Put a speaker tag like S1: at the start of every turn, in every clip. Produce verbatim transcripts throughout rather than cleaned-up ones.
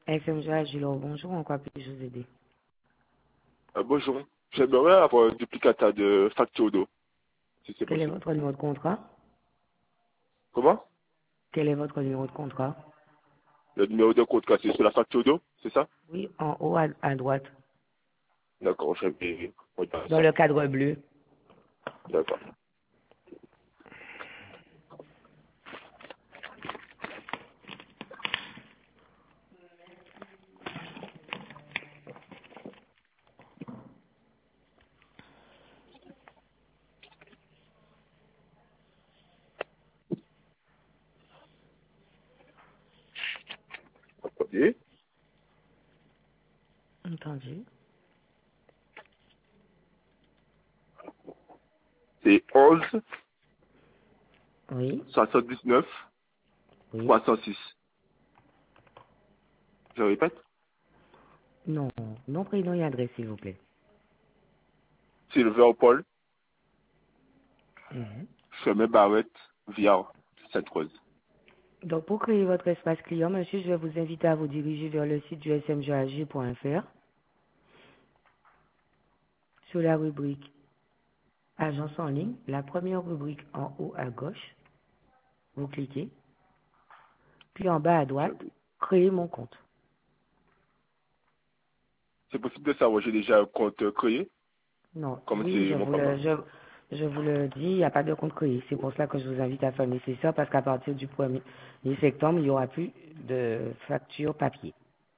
S1: S M G Agilor, bonjour, en quoi puis-je vous aider?
S2: Euh, bonjour. J'aimerais avoir un duplicata de facture d'eau, si c'est
S1: Quel est
S2: possible.
S1: votre numéro de contrat?
S2: Comment?
S1: Quel est votre numéro de contrat?
S2: Le numéro de compte cassé sur la facture d'eau, c'est ça?
S1: Oui, en haut à, à droite,
S2: D'accord, je vais regarder
S1: dans
S2: ça.
S1: le cadre bleu.
S2: D'accord. Attendez.
S1: Entendu.
S2: C'est onze
S1: Oui,
S2: soixante-dix-neuf
S1: oui.
S2: trois cent six. Je répète.
S1: Non, nom, prénom et adresse, s'il vous plaît.
S2: Sylvain Paul,
S1: Mhm.
S2: chemin Barrette, Viard, Sainte-Rose.
S1: Donc, pour créer votre espace client, monsieur, je vais vous inviter à vous diriger vers le site du s m g a g point f r. Sur la rubrique Agence en ligne, la première rubrique en haut à gauche, vous cliquez. Puis en bas à
S2: Je
S1: droite,
S2: vais-
S1: créer mon compte.
S2: C'est possible de savoir, j'ai déjà un compte créé,
S1: Non,
S2: comme
S1: oui,
S2: c'est
S1: je
S2: mon
S1: vous le,
S2: femme.
S1: je, je vous le dis, il n'y a pas de compte créé. C'est pour cela que je vous invite à faire le nécessaire parce qu'à partir du premier septembre, il n'y aura plus de facture papier.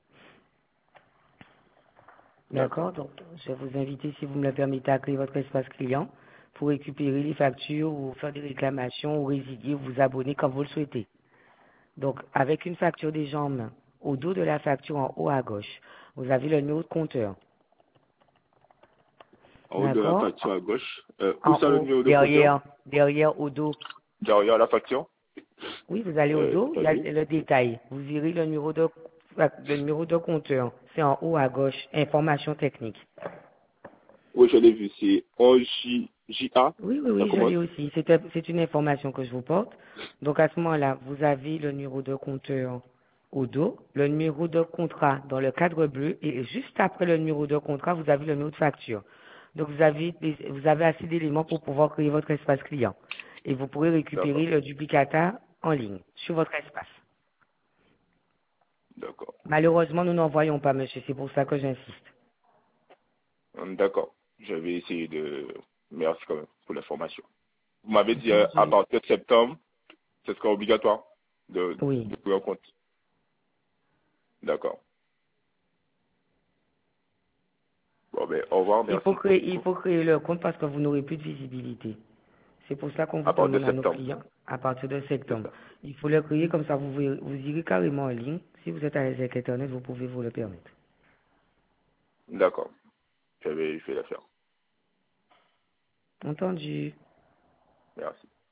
S2: D'accord.
S1: D'accord? Donc, je vais vous inviter, si vous me le permettez, à créer votre espace client pour récupérer les factures ou faire des réclamations ou résilier ou vous abonner comme vous le souhaitez. Donc, avec une facture déjà en main, au dos de la facture en haut à gauche, vous avez le numéro de compteur.
S2: En haut de la
S1: D'accord?
S2: facture à gauche. Euh, où
S1: En
S2: ça le
S1: haut,
S2: numéro de compteur?
S1: derrière, derrière, au dos.
S2: Derrière la facture.
S1: Oui, vous allez au
S2: Euh,
S1: dos, il y a
S2: attendez.
S1: le détail. Vous verrez le numéro de, le numéro de compteur. C'est en haut à gauche, information technique.
S2: Oui, je l'ai vu, c'est onze J J A.
S1: Oui, oui,
S2: Ça
S1: oui, je
S2: commence.
S1: l'ai aussi. C'est un- c'est une information que je vous porte. Donc à ce moment-là, vous avez le numéro de compteur au dos, le numéro de contrat dans le cadre bleu et juste après le numéro de contrat, vous avez le numéro de facture. Donc vous avez, des- vous avez assez d'éléments pour pouvoir créer votre espace client. Et vous pourrez récupérer
S2: D'accord.
S1: le duplicata en ligne sur votre espace.
S2: D'accord.
S1: Malheureusement, nous n'en voyons pas, monsieur. C'est pour ça que j'insiste.
S2: Hum, D'accord. Je vais essayer de... Merci quand même pour l'information. Vous m'avez dit euh, à
S1: Entendu.
S2: partir de septembre, ce sera obligatoire de,
S1: Oui.
S2: de prendre en compte. D'accord. Bon, ben, au revoir,
S1: Il faut
S2: merci
S1: créer, il
S2: beaucoup.
S1: faut créer le compte parce que vous n'aurez plus de visibilité. C'est pour ça qu'on vous
S2: À partir
S1: demande
S2: de
S1: à nos
S2: septembre,
S1: clients à partir de
S2: c'est
S1: septembre.
S2: ça.
S1: Il faut le créer comme ça, vous, verrez- vous irez carrément en ligne. Si vous êtes à l'aise avec Internet, vous pouvez vous le permettre.
S2: D'accord. Je vais, je vais la faire.
S1: Entendu.
S2: Merci.